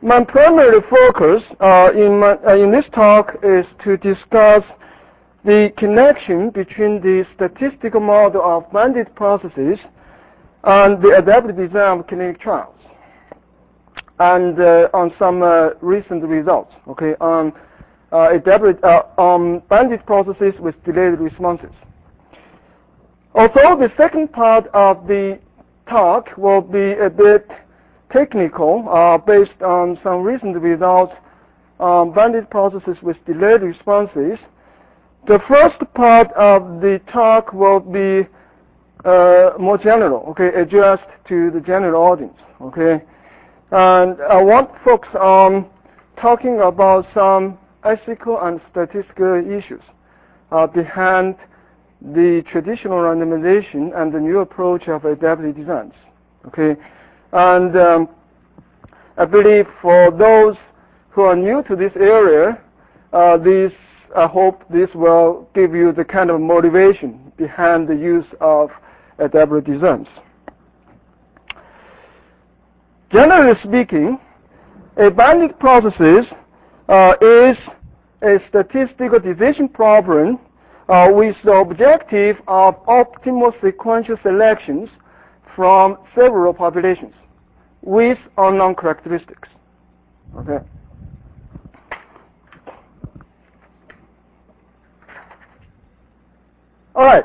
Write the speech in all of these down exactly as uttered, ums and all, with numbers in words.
My primary focus uh, in, my, uh, in this talk is to discuss the connection between the statistical model of bandit processes and the adaptive design of clinical trials, and uh, on some uh, recent results, okay, on uh, adaptive, uh, on bandit processes with delayed responses. Although the second part of the talk will be a bit technical, uh, based on some recent results on bandit processes with delayed responses, the first part of the talk will be uh, more general, okay, addressed to the general audience, okay. And I want to focus on talking about some ethical and statistical issues uh, behind the traditional randomization and the new approach of adaptive designs, okay. And um, I believe for those who are new to this area, uh, this, I hope this will give you the kind of motivation behind the use of adaptive designs. Generally speaking, a bandit process uh, is a statistical decision problem uh, with the objective of optimal sequential selections from several populations with unknown characteristics. Okay. All right.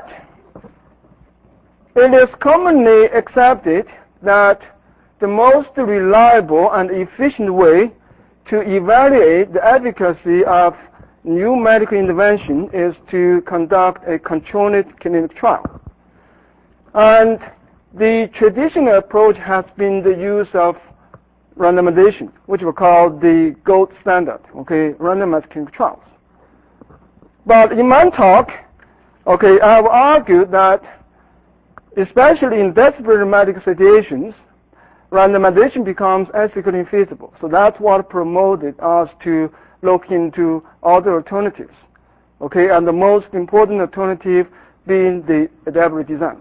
It is commonly accepted that the most reliable and efficient way to evaluate the efficacy of new medical intervention is to conduct a controlled clinical trial. And the traditional approach has been the use of randomization, which we call the gold standard, okay, randomized clinical trials. But in my talk, okay, I have argued that, especially in desperate medical situations, randomization becomes ethically infeasible. So that's what promoted us to look into other alternatives, okay, and the most important alternative being the adaptive designs.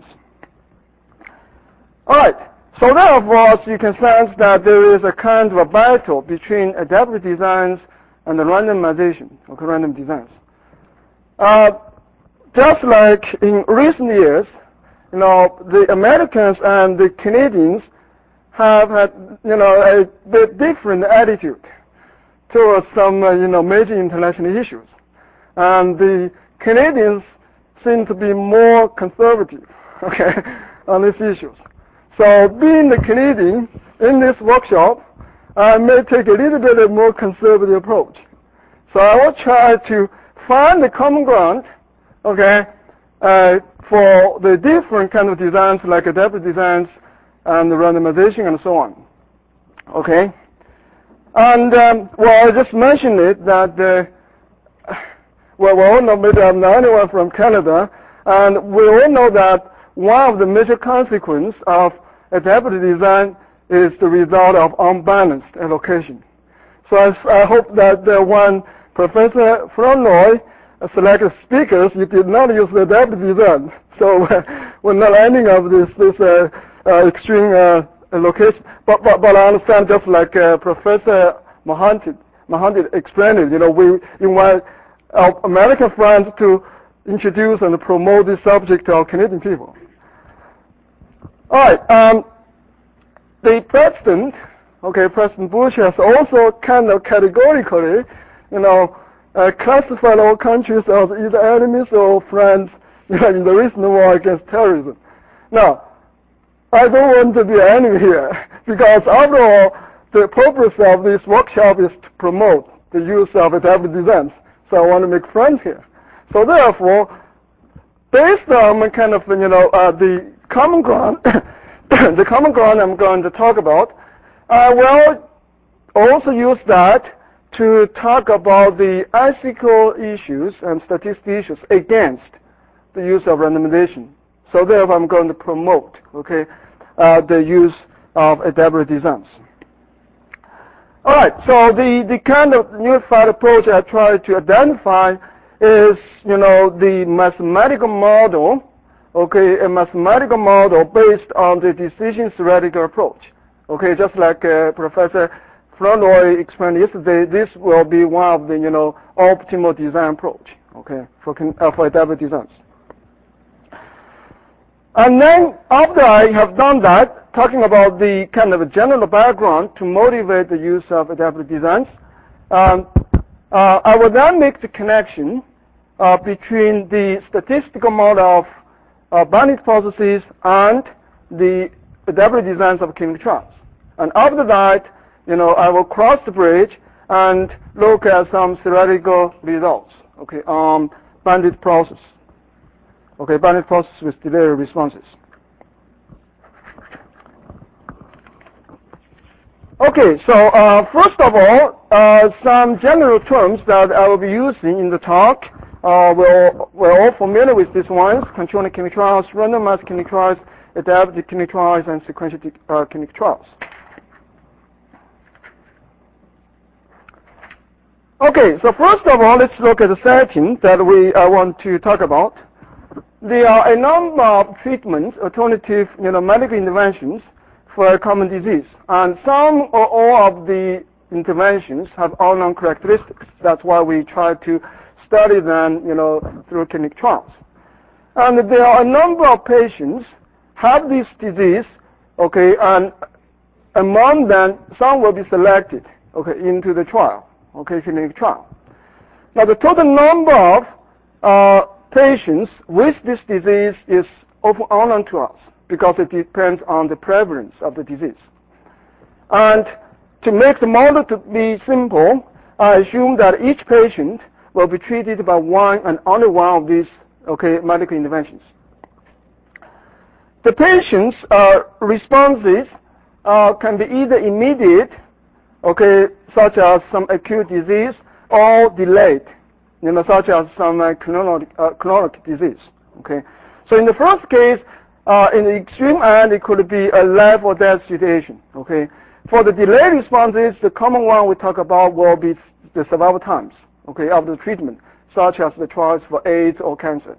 All right, so therefore, as you can sense that there is a kind of a battle between adaptive designs and the randomization, okay, random designs. Uh, just like in recent years, you know, the Americans and the Canadians have had, you know, a bit different attitude towards some, uh, you know, major international issues. And the Canadians seem to be more conservative, okay, on these issues. So being the Canadian in this workshop, I may take a little bit of more conservative approach. So I will try to find the common ground, okay, uh, for the different kind of designs like adaptive designs and the randomization and so on, okay. And um, well, I just mentioned it that uh, well, we all know, maybe I'm the only one from Canada, and we all know that one of the major consequences of adaptive design is the result of unbalanced allocation. So I, I hope that uh, when Professor Flournoy uh, selected speakers, you did not use the adaptive design. So uh, we're not ending up this this uh, uh, extreme uh, allocation. But, but but I understand, just like uh, Professor Mohanty Mohanty explained it, you know, we invite our American friends to introduce and promote this subject to our Canadian people. All right, um, the president, okay, President Bush has also kind of categorically, you know, uh, classified all countries as either enemies or friends, you know, in the recent war against terrorism. Now, I don't want to be an enemy here, because after all, the purpose of this workshop is to promote the use of adaptive designs. So I want to make friends here. So therefore, based on kind of, you know, uh, the common ground, the common ground I'm going to talk about, I will also use that to talk about the ethical issues and statistical issues against the use of randomization. So therefore, I'm going to promote, okay, uh, the use of adaptive designs. All right, so the, the kind of unified approach I try to identify is, you know, the mathematical model, okay, a mathematical model based on the decision theoretical approach. Okay, just like uh, Professor Flournoy explained yesterday, this will be one of the, you know, optimal design approach, okay, for, uh, for adaptive designs. And then after I have done that, talking about the kind of a general background to motivate the use of adaptive designs, um, uh, I will then make the connection uh, between the statistical model of uh, binary processes and the adaptive designs of clinical trials. And after that, you know, I will cross the bridge and look at some theoretical results, okay, on bandit process. Okay, bandit process with delayed responses. Okay, so uh, first of all, uh, some general terms that I will be using in the talk. Uh, we're, we're all familiar with these ones: controlled clinical trials, randomized clinical trials, adaptive clinical trials, and sequential uh, clinical trials. Okay, so first of all, let's look at the setting that we uh, want to talk about. There are a number of treatments, alternative, you know, medical interventions for a common disease, and some or all of the interventions have unknown characteristics. That's why we try to study them, you know, through clinical trials. And there are a number of patients have this disease, okay, and among them, some will be selected, okay, into the trial, okay, clinical trial. Now, the total number of uh, patients with this disease is often unknown to us because it depends on the prevalence of the disease. And to make the model to be simple, I assume that each patient will be treated by one and only one of these, okay, medical interventions. The patient's uh, responses uh, can be either immediate, okay, such as some acute disease, or delayed, you know, such as some uh, chronic, uh, chronic disease. Okay, so in the first case, uh, in the extreme end, it could be a life or death situation. Okay, for the delayed responses, the common one we talk about will be the survival times. Okay, of the treatment, such as the trials for AIDS or cancer.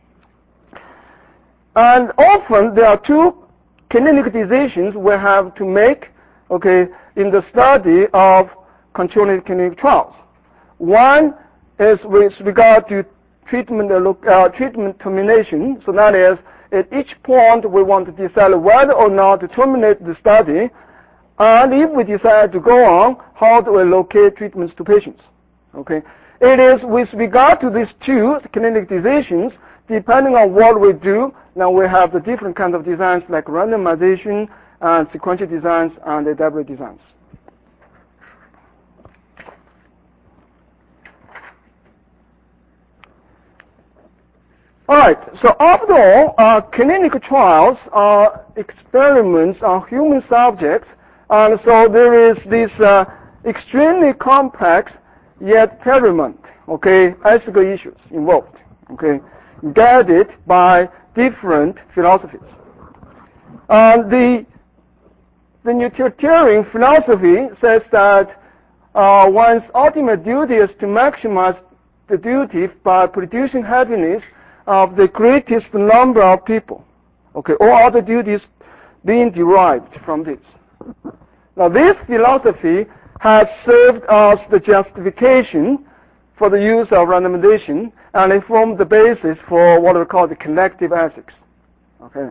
And often there are two clinical decisions we have to make, okay, in the study of controlled clinical trials. One is with regard to treatment, uh, treatment termination. So that is, at each point we want to decide whether or not to terminate the study, and if we decide to go on, how do we allocate treatments to patients? Okay, it is with regard to these two clinical decisions, depending on what we do. Now we have the different kinds of designs like randomization and sequential designs and adaptive designs. All right, so after all, uh, clinical trials are experiments on human subjects, and so there is this uh, extremely complex yet paramount, okay, ethical issues involved, okay, guided by different philosophies. Uh, the the utilitarian philosophy says that uh, one's ultimate duty is to maximize the duty by producing happiness of the greatest number of people. Okay, all other duties being derived from this. Now, this philosophy has served as the justification for the use of randomization, and it formed the basis for what we call the collective ethics. Okay.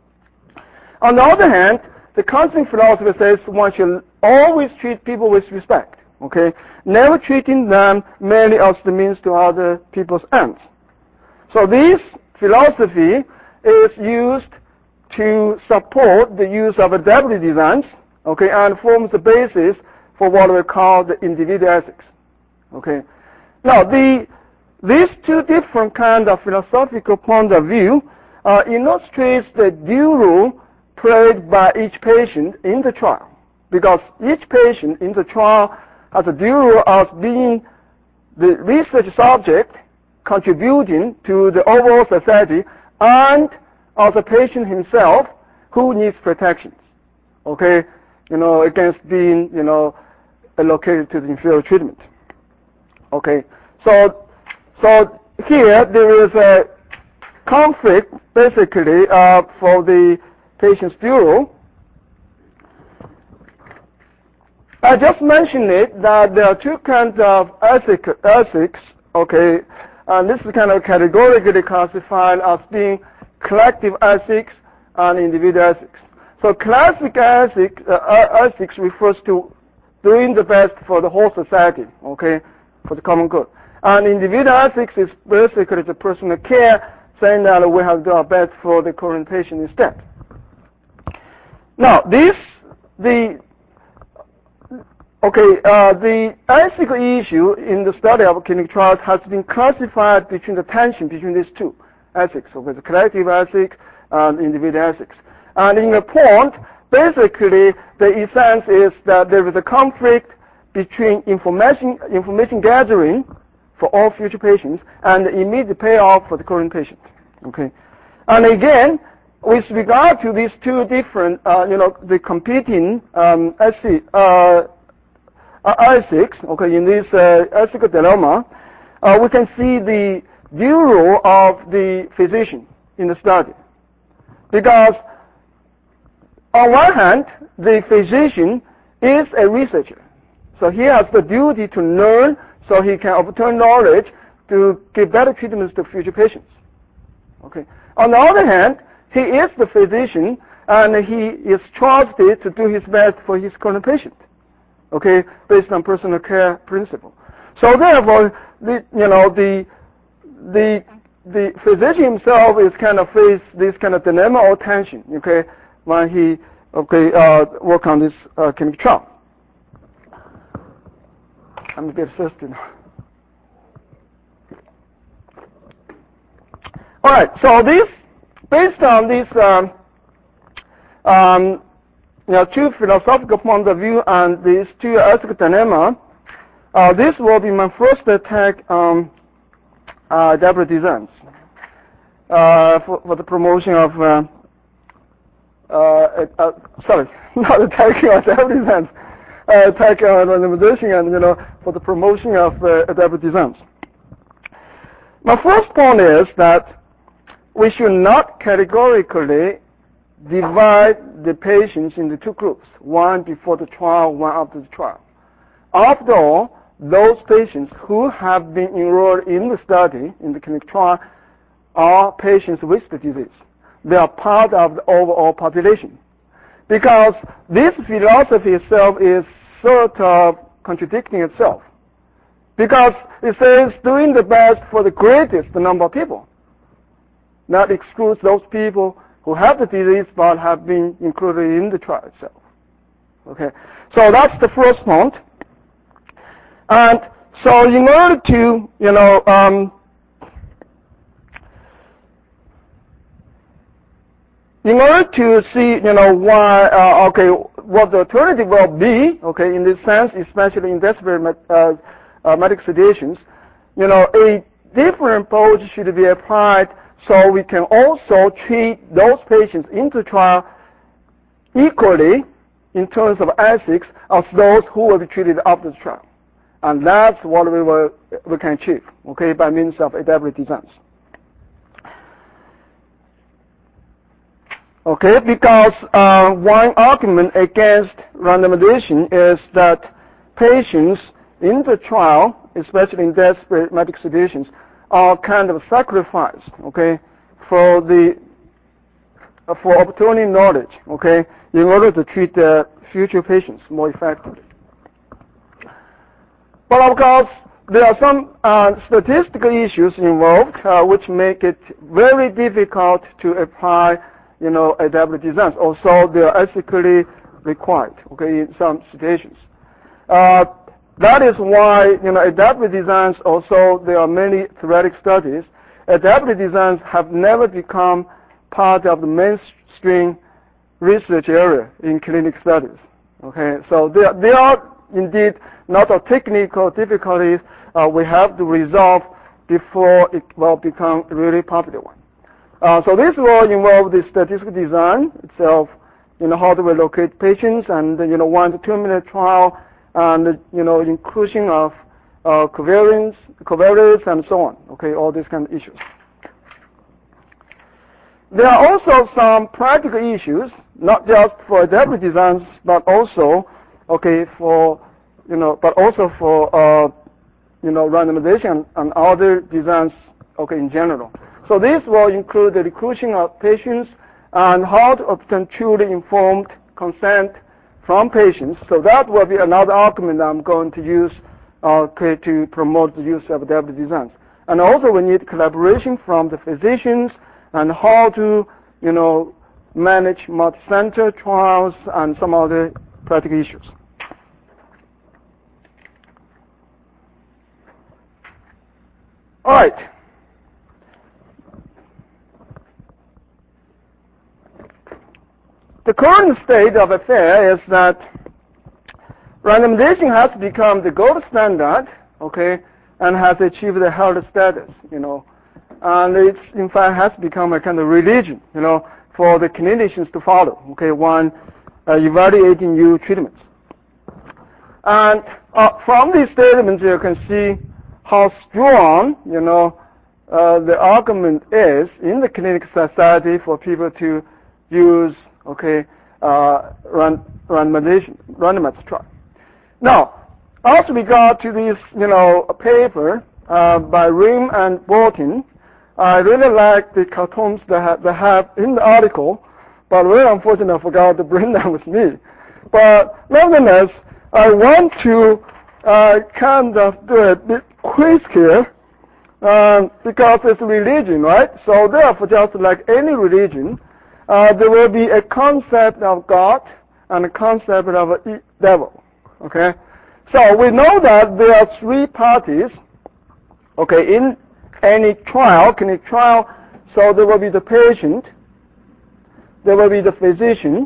On the other hand, the Kantian philosophy says one should always treat people with respect. Okay, never treating them merely as the means to other people's ends. So this philosophy is used to support the use of adaptive designs, okay, and forms the basis for what we call the individual ethics. Okay. Now, the these two different kinds of philosophical points of view uh, illustrates the dual role played by each patient in the trial, because each patient in the trial has a dual role as being the research subject contributing to the overall society, and as a patient himself who needs protections, okay, you know, against being, you know, allocated to the inferior treatment. Okay, so so here there is a conflict basically uh, for the patient's dual role. I just mentioned it that there are two kinds of ethic, ethics, okay, and this is kind of categorically classified as being collective ethics and individual ethics. So classic ethics, uh, ethics refers to doing the best for the whole society, okay, for the common good. And individual ethics is basically the personal care, saying that we have to do our best for the current patient instead. Now, this, the, okay, uh, the ethical issue in the study of clinical trials has been classified between the tension between these two ethics, okay, the collective ethics and individual ethics. And in the point, basically, the essence is that there is a conflict between information, information gathering for all future patients and the immediate payoff for the current patient. Okay, and again, with regard to these two different, uh, you know, the competing um, ethics, uh, ethics, okay, in this uh, ethical dilemma, uh, we can see the due role of the physician in the study, because on one hand, the physician is a researcher, so he has the duty to learn so he can obtain knowledge to give better treatments to future patients. Okay. On the other hand, he is the physician and he is trusted to do his best for his current patient. Okay, based on personal care principle. So therefore, the, you know, the the the physician himself is kind of face this kind of dilemma or tension. Okay, when he okay uh, work on this uh, clinical trial. I'm a bit thirsty now. All right, so this, based on these um, um, you know, two philosophical points of view and these two ethical dilemma, uh, this will be my first attack on uh, adaptive designs uh, for, for the promotion of, uh, uh, uh, sorry, not attacking on adaptive designs, uh, attacking on randomization and, you know, for the promotion of uh, adaptive designs. My first point is that we should not categorically divide the patients into two groups, one before the trial, one after the trial. After all, those patients who have been enrolled in the study, in the clinical trial, are patients with the disease. They are part of the overall population. Because this philosophy itself is sort of contradicting itself. Because it says doing the best for the greatest number of people. That excludes those people who have the disease but have been included in the trial itself. Okay, so that's the first point. And so in order to, you know, um, in order to see, you know, why, uh, okay, what the alternative will be, okay, in this sense, especially in desperate med uh, uh, medical situations, you know, a different approach should be applied so we can also treat those patients into trial equally in terms of ethics as those who will be treated after the trial. And that's what we will we can achieve, okay, by means of adaptive designs. Okay, because uh, one argument against randomization is that patients in the trial, especially in desperate medical situations, are kind of sacrificed, okay, for the uh, for obtaining knowledge, okay, in order to treat the future patients more effectively. But of course, there are some uh, statistical issues involved uh, which make it very difficult to apply, you know, adaptive designs. Also, they are ethically required, okay, in some situations. Uh, That is why, you know, adaptive designs, also there are many theoretic studies, adaptive designs have never become part of the mainstream research area in clinical studies. Okay, so there, there are indeed not a technical difficulties uh, we have to resolve before it will become a really popular one. Uh, so this will involve the statistical design itself, you know, how to locate patients and, you know, one to two minute trial, and, you know, inclusion of uh, covariance, covariates and so on, okay, all these kind of issues. There are also some practical issues, not just for adaptive designs, but also okay, for, you know, but also for, uh, you know, randomization and other designs, okay, in general. So this will include the recruiting of patients and how to obtain truly informed consent from patients. So that will be another argument I'm going to use uh, okay, to promote the use of adaptive designs. And also we need collaboration from the physicians and how to, you know, manage multi-center trials and some other practical issues. All right. The current state of affairs is that randomization has become the gold standard, okay, and has achieved the health status, you know, and it in fact has become a kind of religion, you know, for the clinicians to follow, okay, when uh, evaluating new treatments. And uh, from these statements, you can see how strong, you know, uh, the argument is in the clinical society for people to use, okay, uh, run, randomization, randomized trial. Now, as regard to this, you know, paper uh, by Rim and Bolton, I really like the cartoons they have, they have in the article, but really unfortunately I forgot to bring them with me. But nevertheless, I want to uh, kind of do a bit quiz here, um, because it's religion, right? So therefore, just like any religion, uh, there will be a concept of God and a concept of a devil, okay? So we know that there are three parties, okay, in any trial, clinical trial. So there will be the patient, there will be the physician,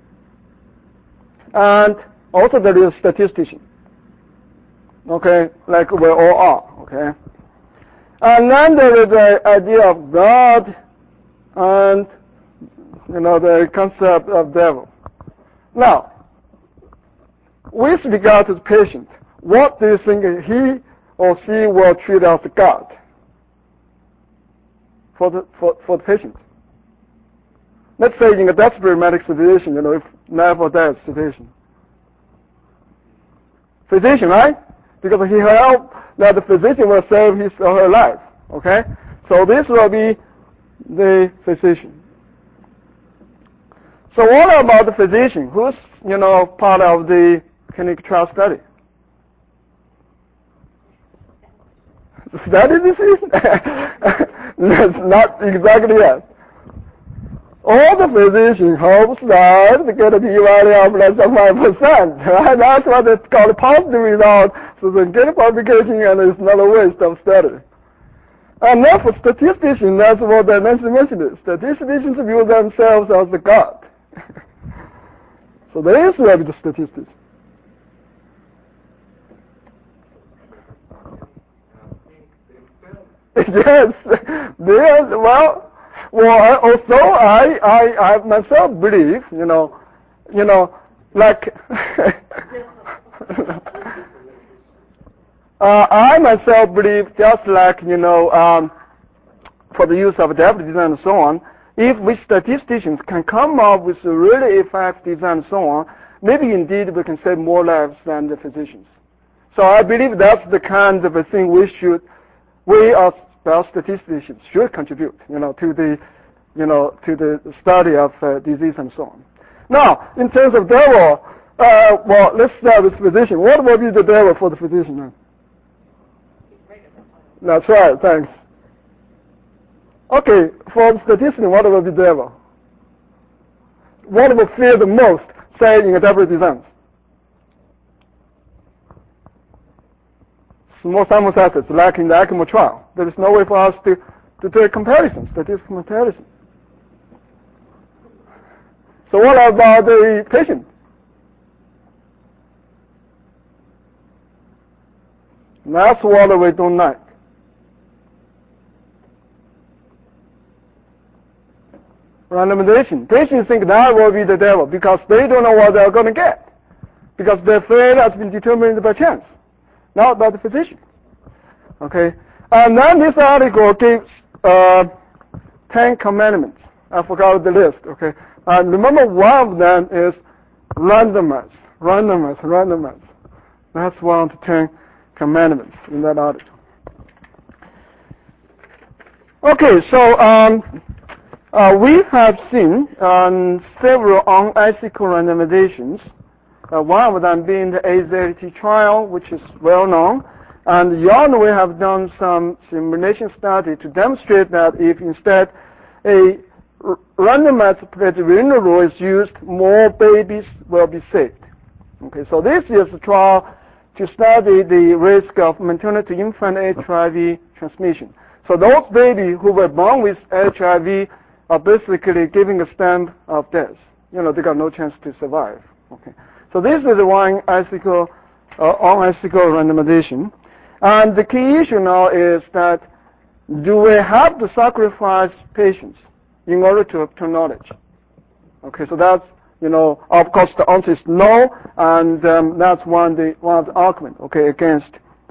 and also there is a statistician, okay, like we all are, okay. And then there is the idea of God and, you know, the concept of devil. Now, with regard to the patient, what do you think he or she will treat as God for the, for, for the patient? Let's say in a desperate medical situation, you know, if life or death situation. Physician, right? Because he helped that the physician will save his or her life, okay? So this will be the physician. So what about the physician? Who's, you know, part of the clinical trial study? Study disease? That's not exactly it. All the physician hopes that they get a p-value of less than five percent. Right? That's what it's called a positive result. So they get a publication and it's not a waste of study. And then for statisticians, that's what I mentioned. Statisticians view themselves as the God. So there is will be the statistician. Yes, there. Well, well. I, also, I, I, I myself believe, you know, you know, like, uh, I myself believe, just like, you know, um, for the use of adaptive design and so on, if we statisticians can come up with a really effective design and so on, maybe indeed we can save more lives than the physicians. So I believe that's the kind of a thing we should, we as well, statisticians should contribute, you know, to the, you know, to the study of uh, disease and so on. Now, in terms of devil, uh, well, let's start with physician. What will be the devil for the physician then? That's right, thanks. Okay, for the statistician, what will be the devil? What will fear the most, say, in adaptive designs? Small sample sizes, like in the ECMO trial. There is no way for us to, to do a comparison, statistical comparison. So what about the patient? That's what we don't like. Randomization. Patients think that will be the devil because they don't know what they're going to get, because their fate has been determined by chance, not by the physician. Okay, and then this article gives uh, ten commandments. I forgot the list. Okay, and remember one of them is randomize. randomized, randomized. That's one of the Ten Commandments in that article. Okay, so um, uh, we have seen um, several unethical randomizations. Uh, one of them being the A Z T trial, which is well known. And beyond, we have done some simulation study to demonstrate that if instead a r- randomized renal rule is used, more babies will be saved. Okay, so this is a trial to study the risk of maternal to infant H I V transmission. So those babies who were born with H I V are basically giving a stamp of death. You know, they got no chance to survive. Okay, so this is one ethical, uh, unethical randomization. And the key issue now is that do we have to sacrifice patients in order to obtain knowledge? Okay, so that's, you know, of course the answer is no, and um, that's one of the one of the arguments, okay, against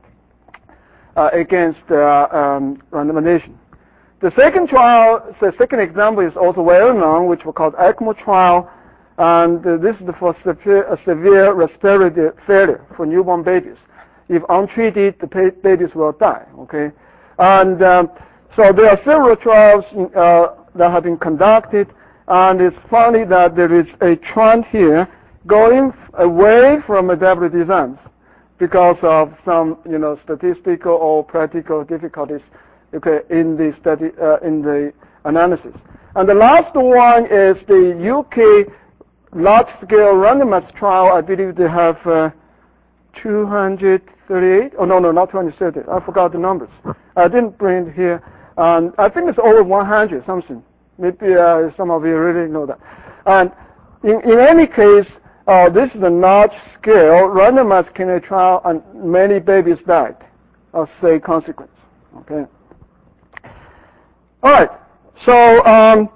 uh, against uh, um, randomization. The second trial, the second example is also well known, which we call ECMO trial, and uh, this is for severe, uh, severe respiratory failure for newborn babies. If untreated, the pa- babies will die. Okay, and um, so there are several trials uh, that have been conducted, and it's funny that there is a trend here going away from adaptive designs because of some, you know, statistical or practical difficulties, okay, in the study, uh, in the analysis. And the last one is the U K large-scale randomized trial. I believe they have uh, two hundred thirty-eight. Oh no, no, not two hundred thirty. I forgot the numbers. I didn't bring it here. Um, I think it's over one hundred something. Maybe uh, some of you really know that. And in, in any case, uh, this is a large-scale randomized clinical trial, and many babies died as a consequence. Okay. All right. So um,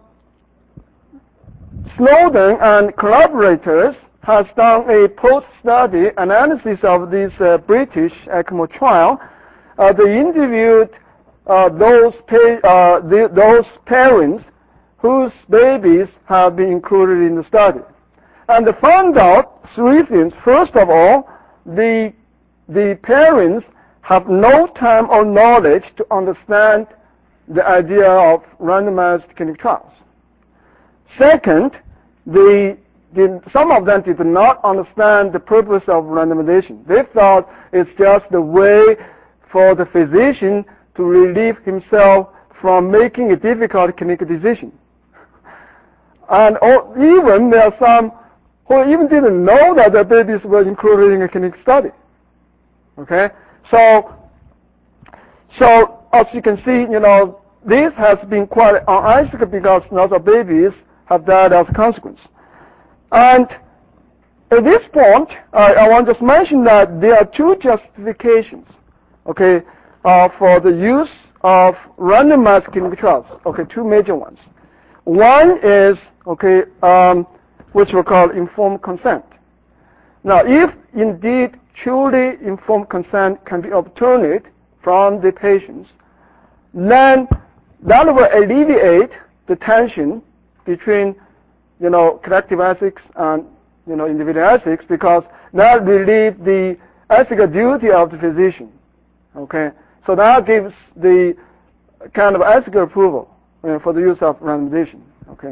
Snowden and collaborators has done a post-study analysis of this uh, British ECMO trial. Uh, they interviewed uh, those pa- uh, the, those parents whose babies have been included in the study, and they found out three things. First of all, the the parents have no time or knowledge to understand the idea of randomized clinical trials. Second, the, the, some of them did not understand the purpose of randomization. They thought it's just a way for the physician to relieve himself from making a difficult clinical decision. And or even there are some who even didn't know that their babies were included in a clinical study. Okay, so so as you can see, you know, this has been quite unethical because lots of babies have died as a consequence. And at this point, uh, I want to just mention that there are two justifications, okay, uh, for the use of randomized clinical trials. Okay, two major ones. One is, okay, um, which we call informed consent. Now, if indeed truly informed consent can be obtained from the patients, then that will alleviate the tension between, you know, collective ethics and, you know, individual ethics, because that relieves the ethical duty of the physician. Okay, so that gives the kind of ethical approval uh, for the use of randomization. Okay.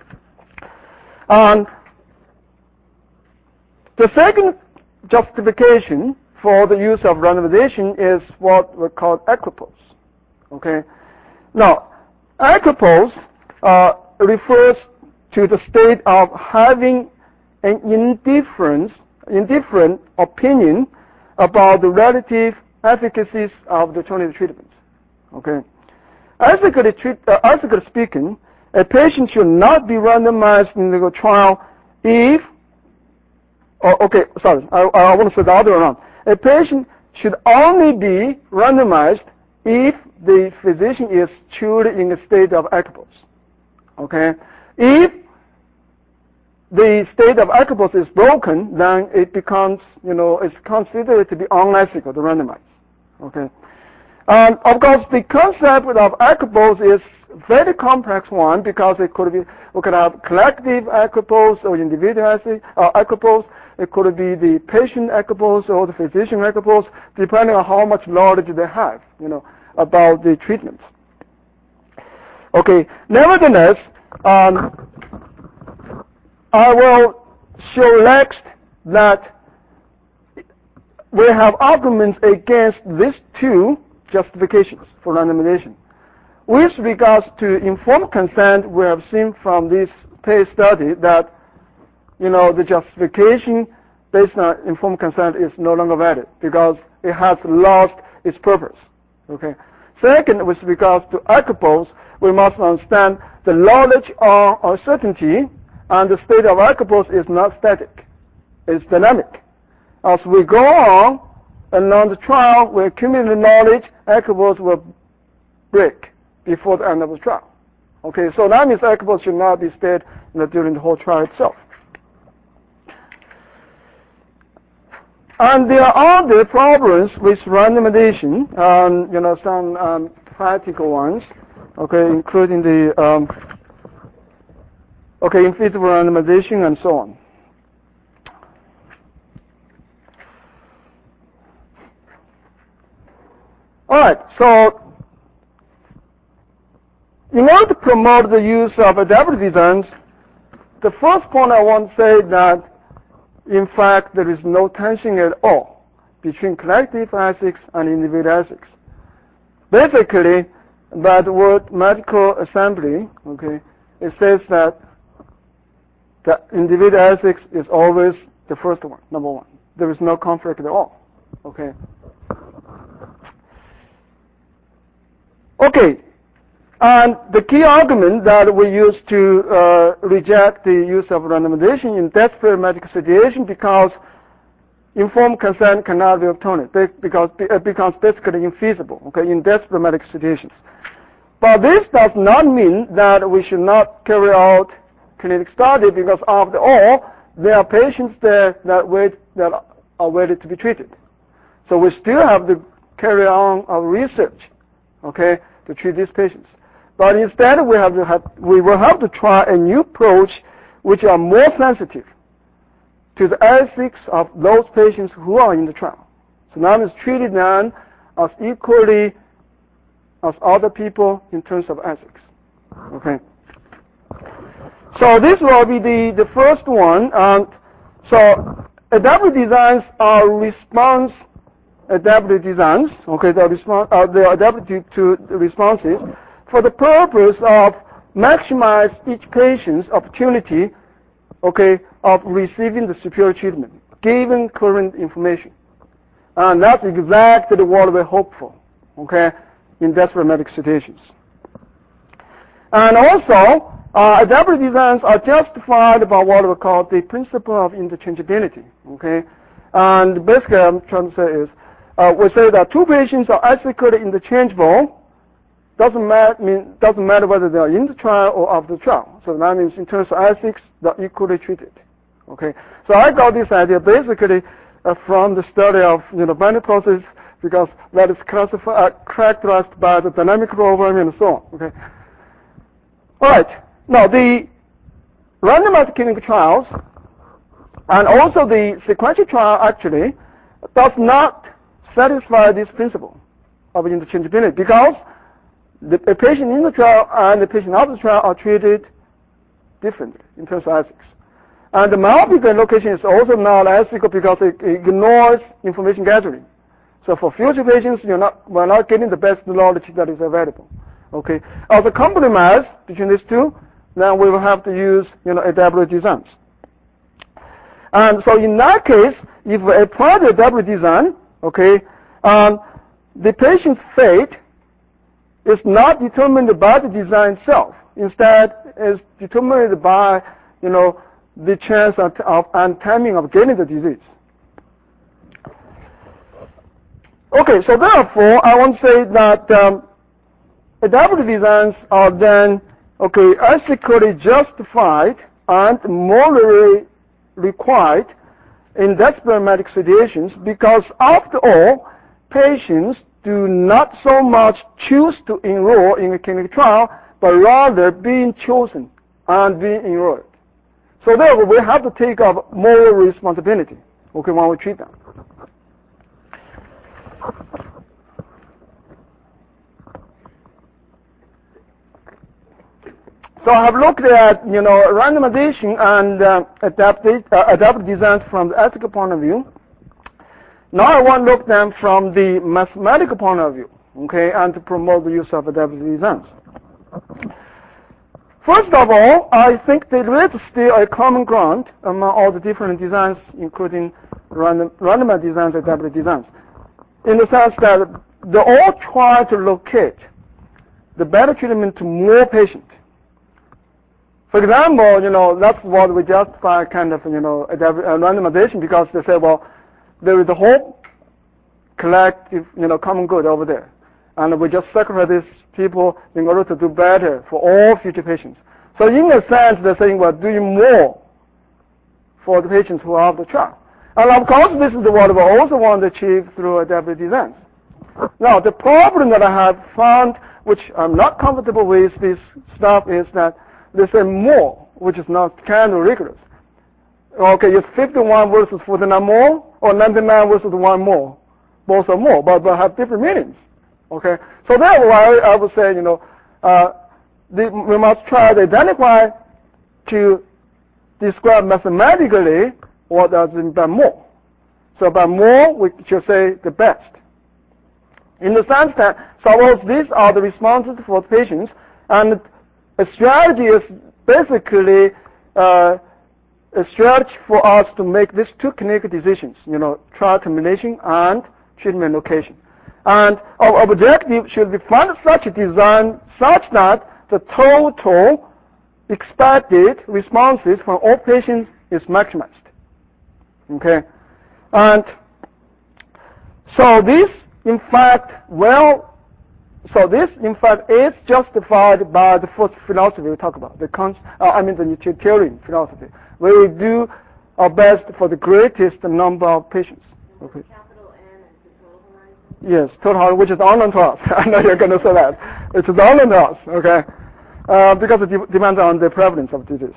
And the second justification for the use of randomization is what we call equipoise. Okay. Now, equipoise uh, refers to the state of having an indifference, indifferent opinion about the relative efficacies of the alternative treatments. Okay. Ethically, treat, uh, ethically speaking, a patient should not be randomized in the trial if, oh, okay, sorry, I, I want to say the other way around. A patient should only be randomized if the physician is truly in a state of equipoise. Okay? If the state of equipoise is broken, then it becomes, you know, it's considered to be unethical to randomize. Okay? And of course, the concept of equipoise is a very complex one, because it could be, we could have collective equipoise or individual uh, equipoise. It could be the patient equipoise or the physician equipoise, depending on how much knowledge they have, you know, about the treatment. Okay. Nevertheless, um, I will show next that we have arguments against these two justifications for randomization. With regards to informed consent, we have seen from this case study that, you know, the justification based on informed consent is no longer valid because it has lost its purpose. Okay. Second, with regards to equipoise, we must understand the knowledge or uncertainty, and the state of equipoise is not static; it's dynamic. As we go on along the trial, we accumulate knowledge, equipoise will break before the end of the trial. Okay, so that means equipoise should not be stayed, you know, during the whole trial itself. And there are other problems with randomization, um, you know, some um, practical ones, okay, including the um, okay, in vitro randomization and so on. All right, so in order to promote the use of adaptive designs, the first point I want to say that, in fact, there is no tension at all between collective ethics and individual ethics. Basically, by the word medical assembly, okay, it says that the individual ethics is always the first one, number one. There is no conflict at all. Okay. Okay. And the key argument that we use to uh, reject the use of randomization in desperate medical situation because informed consent cannot be obtained, because it becomes basically infeasible, okay, in desperate medical situations. But this does not mean that we should not carry out clinical study, because after all, there are patients there that wait that are waiting to be treated. So we still have to carry on our research, okay, to treat these patients. But instead, we have to have, we will have to try a new approach which are more sensitive to the ethics of those patients who are in the trial. So now it's treated them as equally as other people in terms of ethics. Okay. So this will be the, the first one. Um, so adaptive designs are response adaptive designs. Okay, they are, respons uh, they are adapted to the responses for the purpose of maximize each patient's opportunity, okay, of receiving the superior treatment, given current information. And that's exactly what we hope for, okay, in desperate medical situations. And also, uh, adaptive designs are justified by what we call the principle of interchangeability, okay. And basically, I'm trying to say is, uh, we say that two patients are ethically interchangeable. Doesn't matter, mean, doesn't matter whether they are in the trial or after the trial. So that means in terms of ethics, they're equally treated. Okay. So I got this idea basically uh, from the study of, you know, binding process, because that is classified, uh, characterized by the dynamic programming and so on. Okay. All right. Now the randomized clinical trials and also the sequential trial actually does not satisfy this principle of interchangeability, because the a patient in the trial and the patient out of the trial are treated differently in terms of ethics. And the myopic location is also not ethical because it ignores information gathering. So for future patients, you're not, we're not getting the best knowledge that is available. Okay. As a compromise between these two, then we will have to use, you know, adaptive designs. And so in that case, if we apply the adaptive design, okay, um, the patient's fate is not determined by the design itself. Instead, is determined by, you know, the chance of, of and timing of getting the disease. Okay, so therefore, I want to say that um, adaptive designs are then, okay, ethically justified and morally required in desperate medical situations, because after all, patients do not so much choose to enroll in a clinical trial, but rather being chosen and being enrolled. So therefore, we have to take up moral responsibility, okay, when we treat them. So I have looked at, you know, randomization and uh, adaptive, uh, adaptive designs from the ethical point of view. Now I want to look at them from the mathematical point of view, okay, and to promote the use of adaptive designs. First of all, I think there is still a common ground among all the different designs, including random, randomized designs and adaptive designs, in the sense that they all try to locate the better treatment to more patients. For example, you know, that's what we justify kind of, you know, randomization, because they say, well, there is a whole collective, you know, common good over there. And we just sacrifice these people in order to do better for all future patients. So in a sense, they're saying we're doing more for the patients who are of the trial. And of course, this is what we also want to achieve through adaptive designs. Now, the problem that I have found, which I'm not comfortable with this stuff, is that they say more, which is not kind of rigorous. Okay, it's fifty-one versus forty-nine more, or ninety-nine versus one more. Both are more, but they have different meanings. Okay, so therefore I, I would say, you know, uh, the, we must try to identify to describe mathematically what does it mean by more. So by more, we should say the best. In the sense that, suppose these are the responses for the patients, and a strategy is basically uh, a strategy for us to make these two clinical decisions, you know, trial termination and treatment location. And our objective should be find such a design such that the total expected responses from all patients is maximized. Okay? And so this, in fact, well, So this, in fact, is justified by the first philosophy we talk about, the con uh, I mean the utilitarian philosophy, where we do our best for the greatest number of patients. Okay. Capital N is the total horizon? Yes, total horizon, which is unknown to us. I know you're going to say that. It's unknown to us, okay, uh, because it de depends on the prevalence of disease.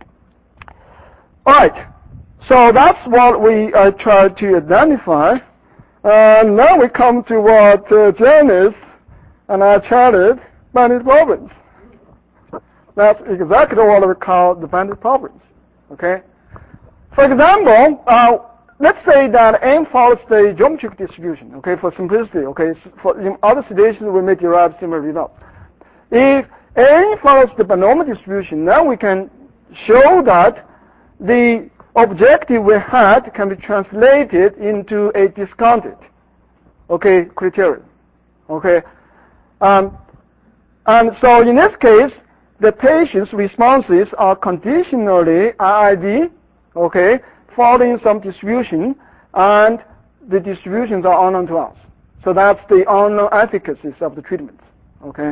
All right, so that's what we uh, try to identify. And now we come to what uh, Janice and I charted bandit problems. That's exactly what we call the bandit problems. Okay. For example, uh, let's say that n follows the geometric distribution. Okay, for simplicity. Okay, for in other situations we may derive similar results. If n follows the binomial distribution, then we can show that the objective we had can be translated into a discounted, okay, criterion. Okay. Um, and so in this case, the patient's responses are conditionally I I D, okay, following some distribution, and the distributions are unknown to us. So that's the unknown efficacies of the treatment, okay.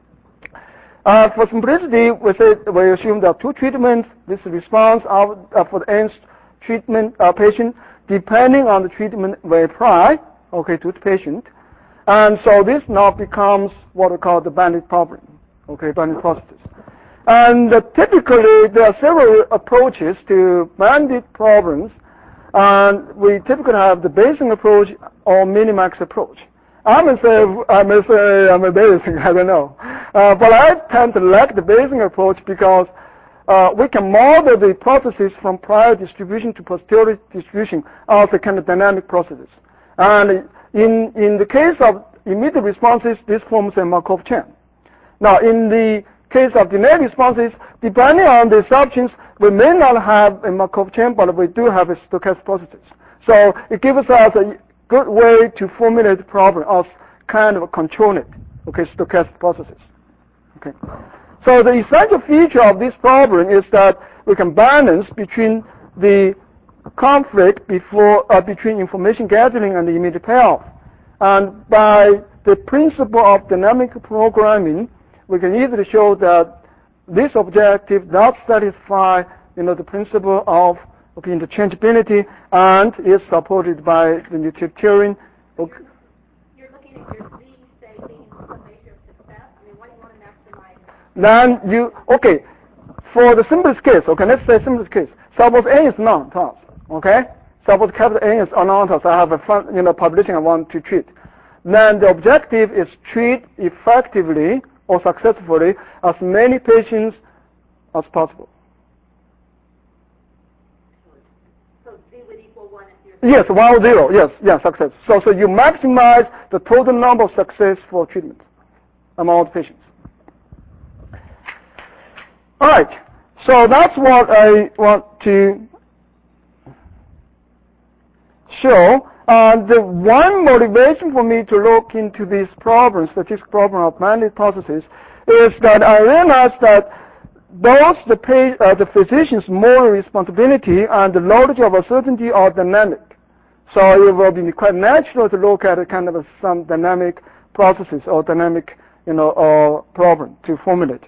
Uh, for simplicity, we say we assume there are two treatments. This response of, uh, for the nth treatment uh, patient, depending on the treatment we apply, okay, to the patient. And so this now becomes what we call the bandit problem, okay, bandit processes. And uh, typically there are several approaches to bandit problems, and we typically have the Bayesian approach or minimax approach. I may say, I may say I'm a Bayesian, I don't know. Uh, but I tend to like the Bayesian approach because uh, we can model the processes from prior distribution to posterior distribution as a kind of dynamic processes. And In, in the case of immediate responses, this forms a Markov chain. Now, in the case of delayed responses, depending on the assumptions, we may not have a Markov chain, but we do have a stochastic processes. So it gives us a good way to formulate the problem of kind of controlling, okay, stochastic processes. Okay. So the essential feature of this problem is that we can balance between the conflict before, uh, between information gathering and the immediate payoff. And by the principle of dynamic programming, we can easily show that this objective does satisfy, you know, the principle of okay, interchangeability and is supported by the utilitarian. Okay. You're looking at your Z, say, being the measure of success. I mean, what do you want to maximize? Then you, okay, for the simplest case, okay, let's say simplest case, suppose N is non-task, okay? Suppose capital N is non-task, I have a fun, you know, population I want to treat. Then the objective is treat effectively or successfully as many patients as possible. So Z would equal one if you're... Yes, one or zero, yes, yes, success. So, so you maximize the total number of success for treatment among the patients. All right, so that's what I want to show. Uh, the one motivation for me to look into this problem, statistical problem of bandit processes, is that I realized that both the, pay, uh, the physician's moral responsibility and the knowledge of uncertainty are dynamic. So it will be quite natural to look at a kind of a, some dynamic processes or dynamic, you know, or problem to formulate.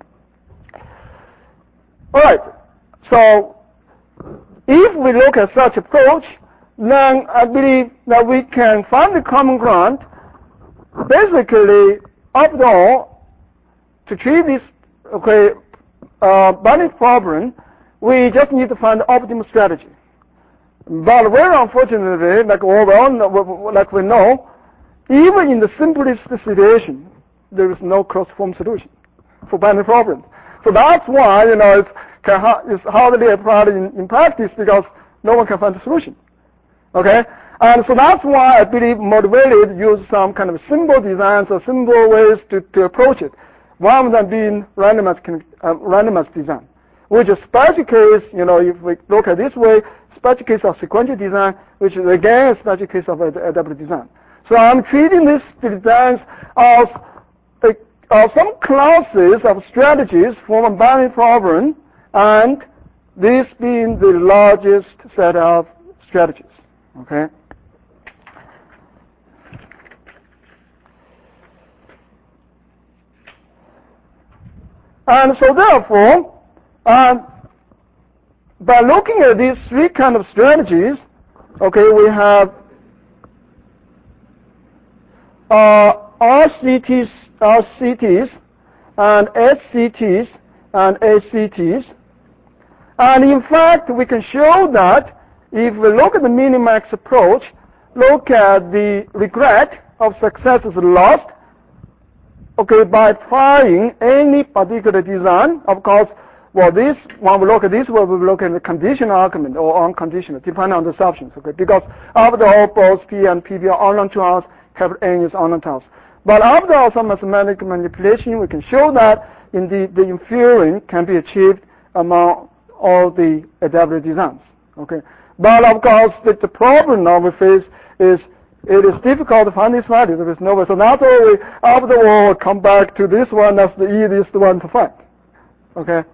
All right. So if we look at such approach, then I believe that we can find the common ground. Basically, after all, to treat this okay uh, bandit problem, we just need to find the optimal strategy. But very unfortunately, like all we all know, like we know, even in the simplest situation, there is no cross-form solution for bandit problem. So that's why you know it's, can ha it's hardly applied in, in practice because no one can find a solution. Okay, and so that's why I believe motivated use some kind of simple designs or simple ways to, to approach it, rather than being randomized, uh, randomized design. Which is special case, you know, if we look at this way, special case of sequential design, which is again a special case of adaptive design. So I'm treating these designs as uh, some classes of strategies for a bandit problem, and this being the largest set of strategies. Okay. And so therefore, um, by looking at these three kind of strategies, okay, we have uh, R C Ts, R C Ts, and S C Ts, and A C Ts. And in fact, we can show that if we look at the minimax approach, look at the regret of successes lost, okay, by applying any particular design. Of course, well, this, when we look at this, we will look at the conditional argument or unconditional, depending on the assumptions, okay, because after all, both P and P B are unknown to us, capital N is unknown to us. But after all, some mathematical manipulation, we can show that indeed the inferring can be achieved among all the adaptive designs, okay. But of course, the, the problem now we face is it is difficult to find this value. There is no way. So not only after all, we'll come back to this one as the easiest one to find. Okay.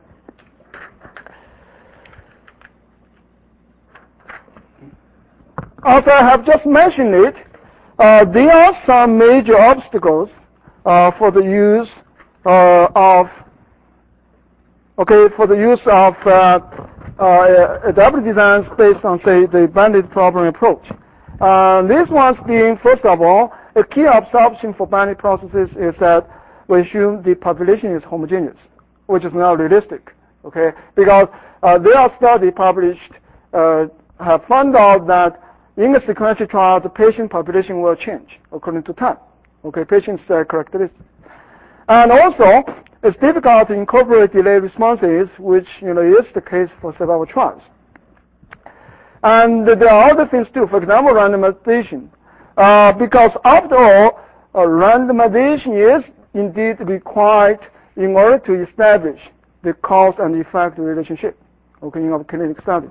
As I have just mentioned it, uh, there are some major obstacles uh, for the use uh, of okay for the use of uh, Uh, adaptive designs based on, say, the bandit problem approach. Uh, these ones being, first of all, a key assumption for bandit processes is that we assume the population is homogeneous, which is not realistic, okay? Because uh, there are studies published uh, have found out that in a sequential trial, the patient population will change according to time, okay, patient's uh, characteristics. And also, it's difficult to incorporate delayed responses, which you know is the case for survival trials. And there are other things too. For example, randomization, uh, because after all, uh, randomization is indeed required in order to establish the cause and effect relationship, okay, in our clinical study.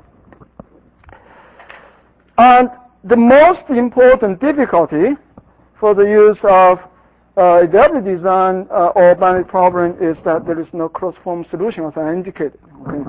And the most important difficulty for the use of Uh, adaptive design uh, or bandit problem is that there is no cross-form solution, as I indicated. Okay.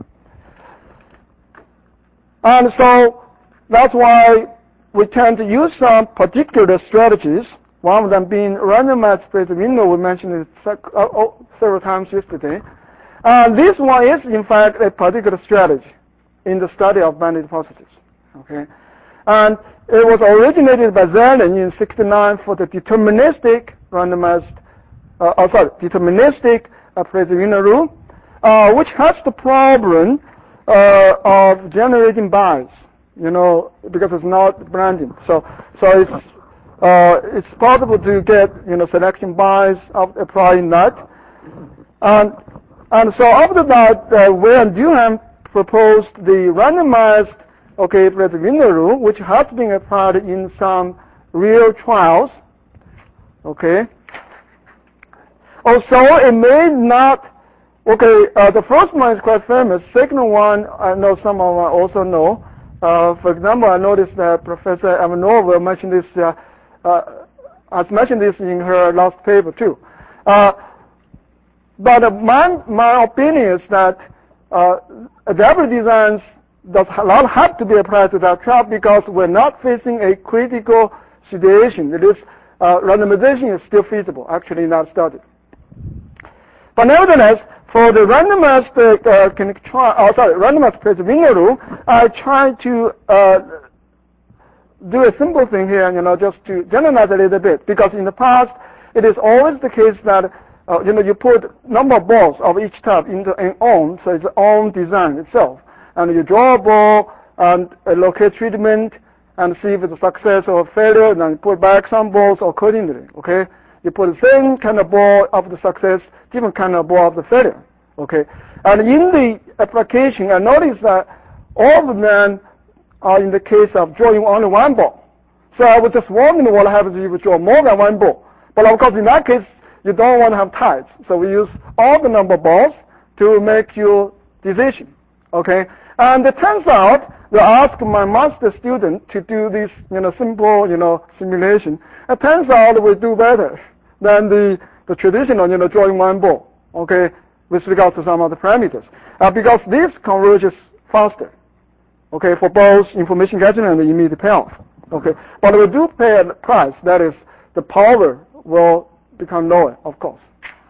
And so that's why we tend to use some particular strategies, one of them being randomized Fraser window. We mentioned it several times yesterday. And this one is, in fact, a particular strategy in the study of bandit processes. Okay. And it was originated by Zelen in sixty-nine for the deterministic randomized, uh, oh, sorry, deterministic uh, Fraser-Wiener rule. uh, which has the problem uh, of generating bias, you know, because it's not branding. So, so it's uh, it's possible to get, you know, selection bias of applying that. And and so after that, uh, we and Durham proposed the randomized, okay, Breit-Wiener rule, which has been applied in some real trials, okay. Also, it may not, okay, uh, the first one is quite famous. Second one, I know some of you also know. Uh, for example, I noticed that Professor Ivanova mentioned this, uh, uh, has mentioned this in her last paper too. Uh, but uh, my, my opinion is that uh, adaptive designs does not have to be applied to that trial because we're not facing a critical situation. It is, uh, randomization is still feasible, actually in that study. But nevertheless, for the randomized uh, clinical trial, oh, sorry, randomized Breit-Wiener rule, I try to uh, do a simple thing here, you know, just to generalize a little bit, because in the past, it is always the case that, uh, you know, you put number of balls of each type into an own, so it's own design itself, and you draw a ball and uh, locate treatment and see if it's a success or a failure, and then you put back some balls accordingly, okay? You put the same kind of ball of the success, different kind of ball of the failure, okay? And in the application, I noticed that all of them are in the case of drawing only one ball. So I was just wondering what happens if you draw more than one ball. But of course, in that case, you don't want to have ties. So we use all the number of balls to make your decision, okay? And it turns out, they asked my master student to do this, you know, simple, you know, simulation. It turns out we do better than the, the traditional, you know, drawing one ball, okay, with regard to some of the parameters. Uh, because this converges faster, okay, for both information gathering and the immediate payoff, okay. But we do pay a price, that is, the power will become lower, of course.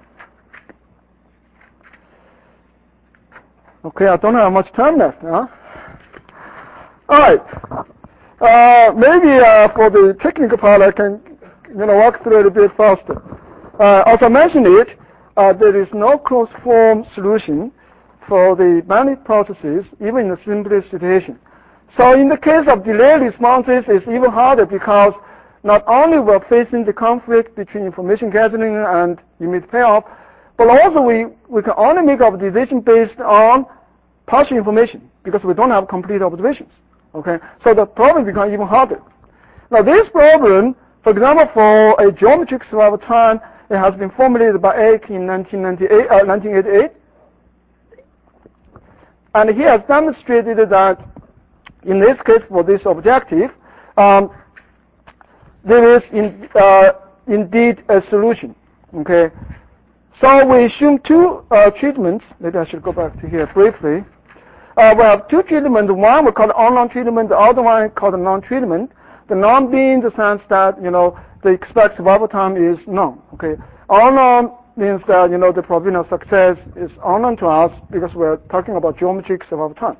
Okay, I don't have much time left, huh? All right. Uh, maybe uh, for the technical part, I can, you know, walk through it a bit faster. Uh, as I mentioned it, uh, there is no closed form solution for the binary processes, even in the simplest situation. So in the case of delayed responses, it's even harder because not only we're facing the conflict between information gathering and immediate payoff, but also we, we can only make our decision based on partial information because we don't have complete observations. Okay, so the problem becomes even harder. Now this problem, for example, for a geometric survival time, it has been formulated by Eck in nineteen ninety-eight, uh, nineteen eighty-eight. And he has demonstrated that in this case for this objective, um, there is in, uh, indeed a solution. Okay, so we assume two uh, treatments. Maybe I should go back to here briefly. Uh, we have two treatments. One we call the unknown treatment. The other one called the non-treatment. The non being the sense that, you know, the expected survival time is known. Okay, unknown means that, you know, the probability of success is unknown to us because we're talking about geometric survival time.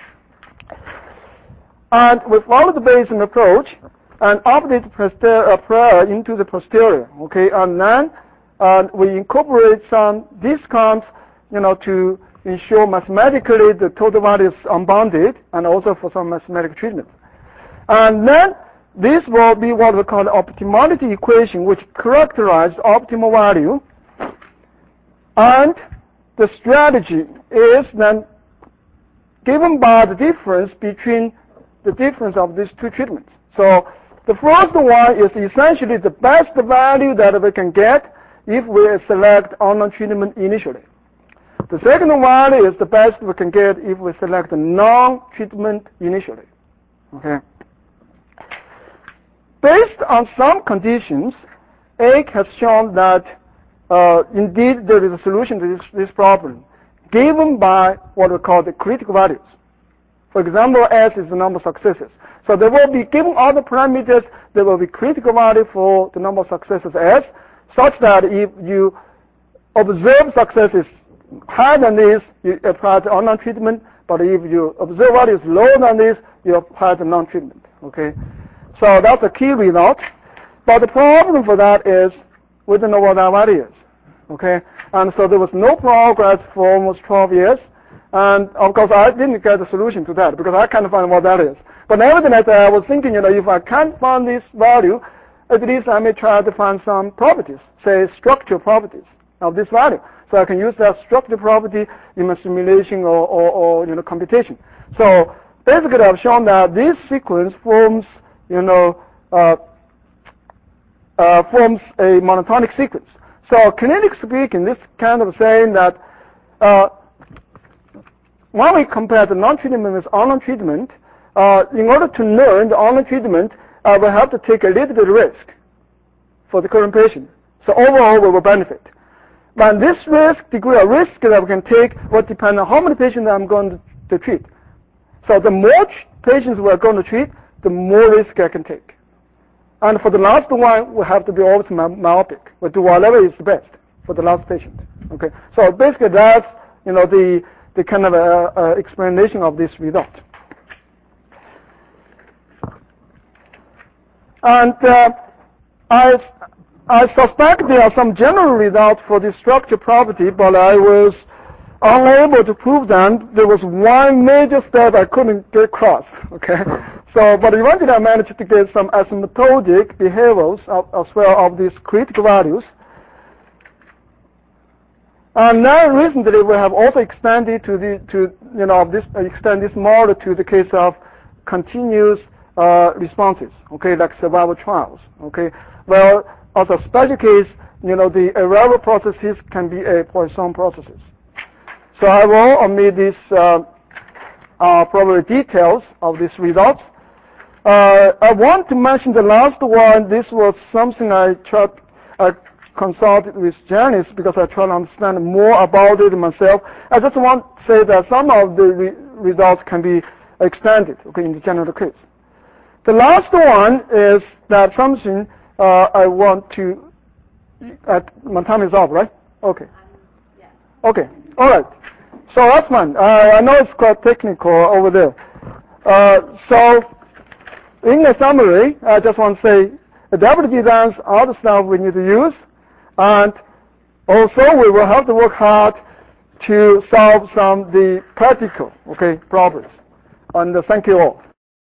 And we follow the Bayesian approach and update the uh, prior into the posterior. Okay, and then uh, we incorporate some discounts, you know, to ensure mathematically the total value is unbounded, and also for some mathematical treatment. And then this will be what we call the optimality equation, which characterizes optimal value. And the strategy is then given by the difference between the difference of these two treatments. So the first one is essentially the best value that we can get if we select unknown treatment initially. The second one is the best we can get if we select non-treatment initially. Okay. Based on some conditions, Eck has shown that uh, indeed there is a solution to this, this problem, given by what we call the critical values. For example, S is the number of successes. So there will be, given all the parameters, there will be critical value for the number of successes S, such that if you observe successes higher than this, you apply the unknown treatment, but if you observe value is lower than this, you apply the non-treatment. Okay, so that's a key result. But the problem for that is we don't know what that value is. Okay, and so there was no progress for almost twelve years. And of course, I didn't get a solution to that because I can't find what that is. But nevertheless, I was thinking, you know, if I can't find this value, at least I may try to find some properties, say structural properties of this value. So I can use that structural property in my simulation or, or, or you know, computation. So basically, I've shown that this sequence forms, you know, uh, uh, forms a monotonic sequence. So kinetically speaking, this kind of saying that uh, when we compare the non-treatment with on treatment, uh, in order to learn the on treatment, uh, we have to take a little bit of risk for the current patient. So overall, we will benefit. But this risk, degree of risk that we can take will depend on how many patients I'm going to, to treat. So the more patients we're going to treat, the more risk I can take. And for the last one, we have to be always myopic. We do whatever is best for the last patient. Okay. So basically, that's you know the the kind of uh, uh, explanation of this result. And uh, I I suspect there are some general results for this structure property, but I was unable to prove them. There was one major step I couldn't get across. Okay. So, but eventually I managed to get some asymptotic behaviors of, as well of these critical values. And now recently we have also extended to the to you know this uh, extend this model to the case of continuous uh, responses. Okay, like survival trials. Okay. Well, as a special case, you know the arrival processes can be a Poisson processes. So I will omit these uh, uh, probably details of these results. Uh, I want to mention the last one. This was something I tried, I consulted with Janice because I try to understand more about it myself. I just want to say that some of the re results can be extended, okay, in the general case. The last one is that something uh, I want to. Uh, my time is up, right? Okay. Um, yeah. Okay. All right. So that's fine. Uh, I know it's quite technical over there. Uh, so. In the summary, I just want to say adaptive designs are the stuff we need to use, and also we will have to work hard to solve some of the practical okay problems. And uh, thank you all.